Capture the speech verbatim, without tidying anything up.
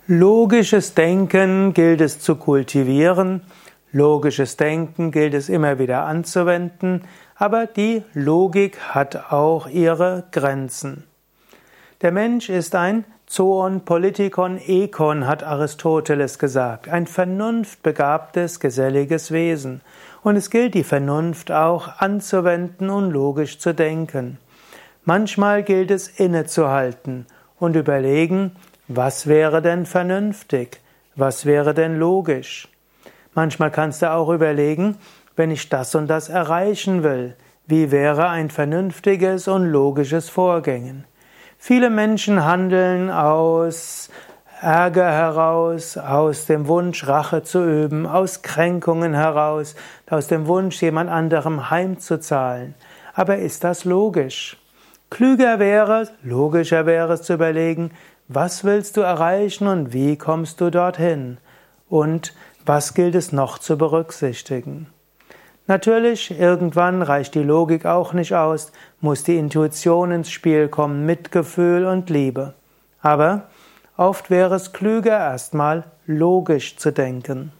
Logisches Denken gilt es zu kultivieren, logisches Denken gilt es immer wieder anzuwenden, aber die Logik hat auch ihre Grenzen. Der Mensch ist ein Zoon Politikon Ekon, hat Aristoteles gesagt, ein vernunftbegabtes, geselliges Wesen. Und es gilt, die Vernunft auch anzuwenden und logisch zu denken. Manchmal gilt es innezuhalten und überlegen, was wäre denn vernünftig? Was wäre denn logisch? Manchmal kannst du auch überlegen, wenn ich das und das erreichen will, wie wäre ein vernünftiges und logisches Vorgehen? Viele Menschen handeln aus Ärger heraus, aus dem Wunsch, Rache zu üben, aus Kränkungen heraus, aus dem Wunsch, jemand anderem heimzuzahlen. Aber ist das logisch? Klüger wäre, logischer wäre es zu überlegen, was willst du erreichen und wie kommst du dorthin? Und was gilt es noch zu berücksichtigen? Natürlich, irgendwann reicht die Logik auch nicht aus, muss die Intuition ins Spiel kommen, Mitgefühl und Liebe. Aber oft wäre es klüger, erstmal logisch zu denken.